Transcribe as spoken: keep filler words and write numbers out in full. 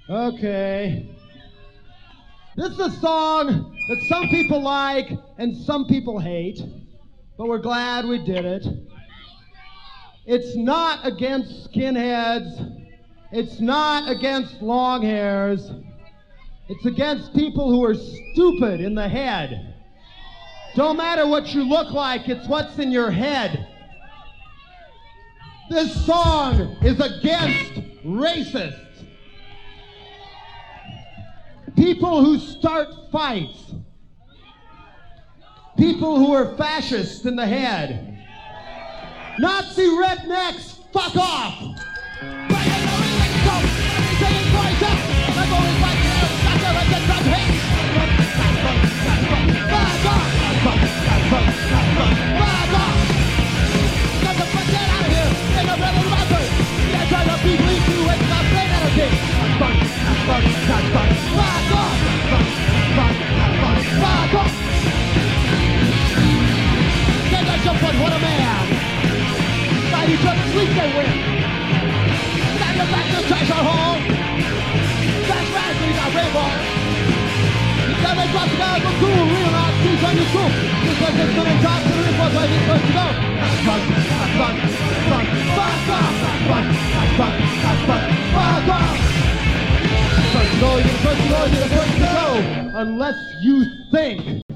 Okay. This is a song that some people like and some people hate, but we're glad we did it. It's not against skinheads. It's not against long hairs. It's against people who are stupid in the head. Don't matter what you look like, it's what's in your head. This song is against racists. People who start fights. People who are fascists in the head. Nazi rednecks, fuck off! What a man! Now you just sleep they win. Now you're back to treasure home. That's right, we got rainbow. You gotta make lots of guys look cool, real not teach on your school. Just like this gonna talk to the report where you're supposed to go. That's fun, that's fun, that's fun, fuck off, that's fun, that's fun, that's fun, fuck off. First to go, you're the first to go, you're the first to go. Unless you think